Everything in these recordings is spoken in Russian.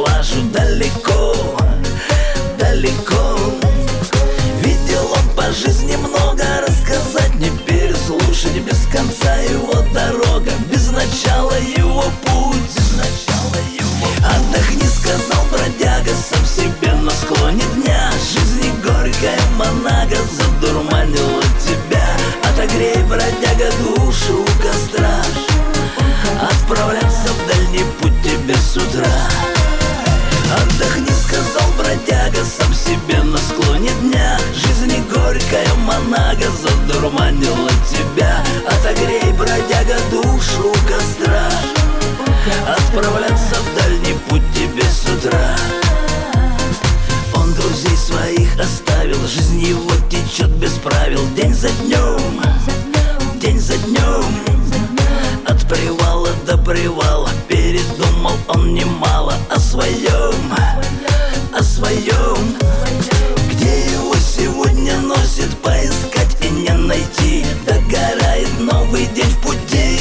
поглажу далеко, далеко. Видел он по жизни много, рассказать не переслушать. Без конца его дорога, без начала его путь. Отдохни, сказал бродяга сам себе на склоне дня. Жизни горькая манага задурманила тебя. Отогрей, бродяга, душу у костра. Отправляться в дальний путь тебе с утра. Отдохни, сказал бродяга сам себе на склоне дня. Жизни горькая манага задурманила тебя. Отогрей, бродяга, душу у костра. Отправляться в дальний путь тебе с утра. Он друзей своих оставил, жизнь его течет без правил. День за днем, день за днем. От привала до привала передумал он немало о своем, о своем. Где его сегодня носит, поискать и не найти. Догорает новый день в пути.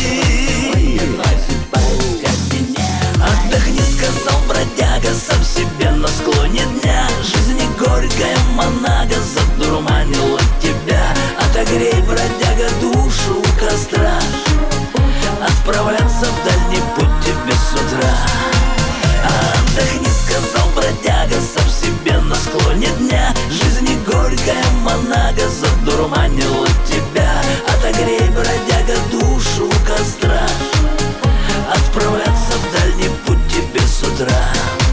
Отдохни, сказал бродяга сам себе на склоне дня. Жизни горькая манага задурманила тебя. Отогрей, бродяга, душу у костра. Отправляться в дальний путь тебе с утра. Отдохни, сказал бродяга сам себе на склоне дня. Жизни горькая манага задурманила тебя. Отогрей, бродяга, душу у костра. Отправляться в дальний путь тебе с утра.